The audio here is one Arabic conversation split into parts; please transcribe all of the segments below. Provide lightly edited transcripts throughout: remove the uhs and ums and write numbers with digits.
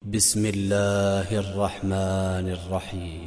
بسم الله الرحمن الرحيم.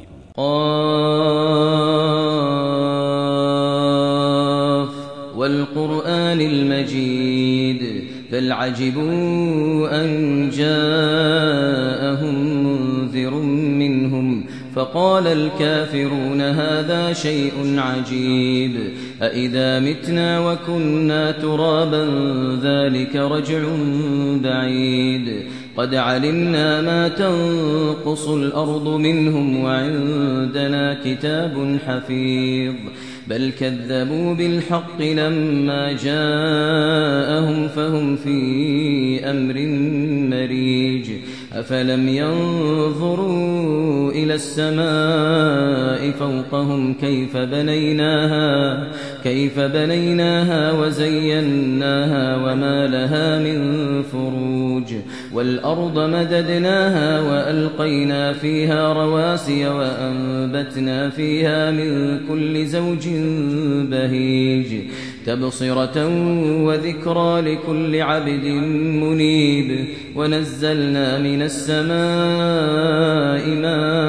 قاف والقرآن المجيد بل عجبوا أن جاءهم منذر منهم فقال الكافرون هذا شيء عجيب أإذا متنا وكنا ترابا ذلك رجع بعيد قد علمنا ما تنقص الأرض منهم وعندنا كتاب حفيظ بل كذبوا بالحق لما جاءهم فهم في أمر مريج أفلم ينظروا إلى السماء فوقهم كيف بنيناها وزيناها وما لها من فروج والأرض مددناها وألقينا فيها رواسي وأنبتنا فيها من كل زوج بهيج تبصرة وذكرى لكل عبد منيب ونزلنا من السماء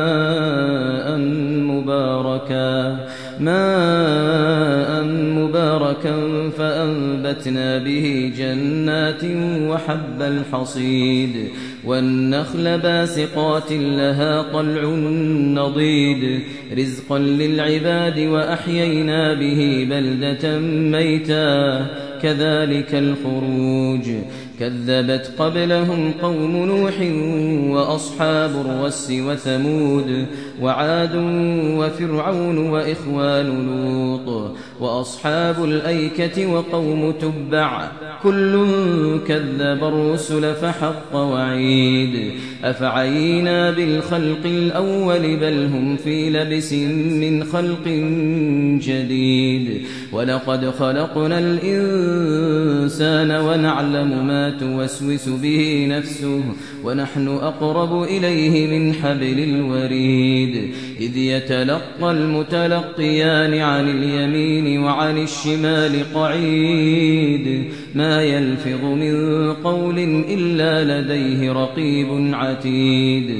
ماء مباركا فأنبتنا به جنات وحب الحصيد والنخل باسقات لها طلع نضيد رزقا للعباد وأحيينا به بلدة ميتا كذلك الخروج كذبت قبلهم قوم نوح وأصحاب الرس وثمود وعاد وفرعون وإخوان لوط وأصحاب الأيكة وقوم تبع كل كذب الرسل فحق وعيد أفعينا بالخلق الأول بل هم في لبس من خلق جديد ولقد خلقنا الإنسان ونعلم ما توسوس به نفسه ونحن أقرب إليه من حبل الوريد إذ يتلقى المتلقيان عن اليمين وعن الشمال قعيد ما يلفظ من قول إلا لديه رقيب عتيد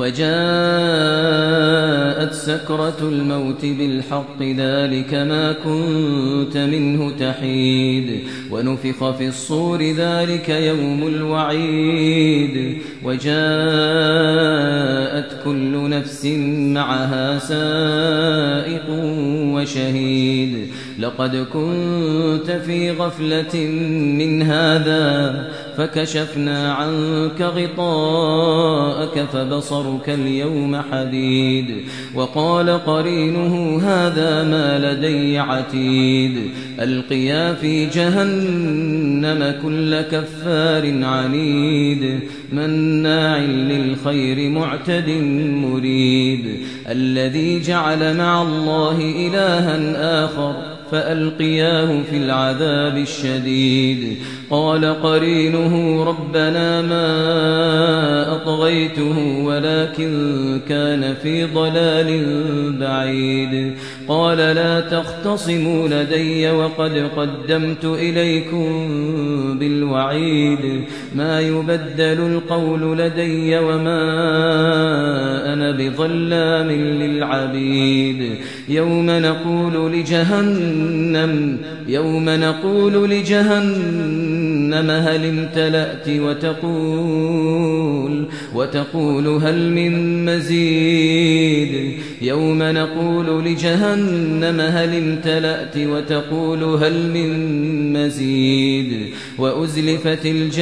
وجاءت سكرة الموت بالحق ذلك ما كنت منه تحيد ونفخ في الصور ذلك يوم الوعيد وجاءت كل نفس معها سائق وشهيد لقد كنت في غفلة من هذا فكشفنا عنك غطاءك فبصرك اليوم حديد وقال قرينه هذا ما لدي عتيد ألقيا في جهنم كل كفار عنيد مناع للخير معتد مريب الذي جعل مع الله إلها آخر فألقياه في العذاب الشديد قال قرينه ربنا ما أطغيته ولكن كان في ضلال بعيد قال لا تختصموا لدي وقد قدمت إليكم بالوعيد ما يبدل القول لدي وما أنا بظلام للعبيد يوم نقول لجهنم هل امتلأت وتقول هل من مزيد يوم نقول لجهنم هل امتلأت وتقول هل من مزيد وأزلفت الجنة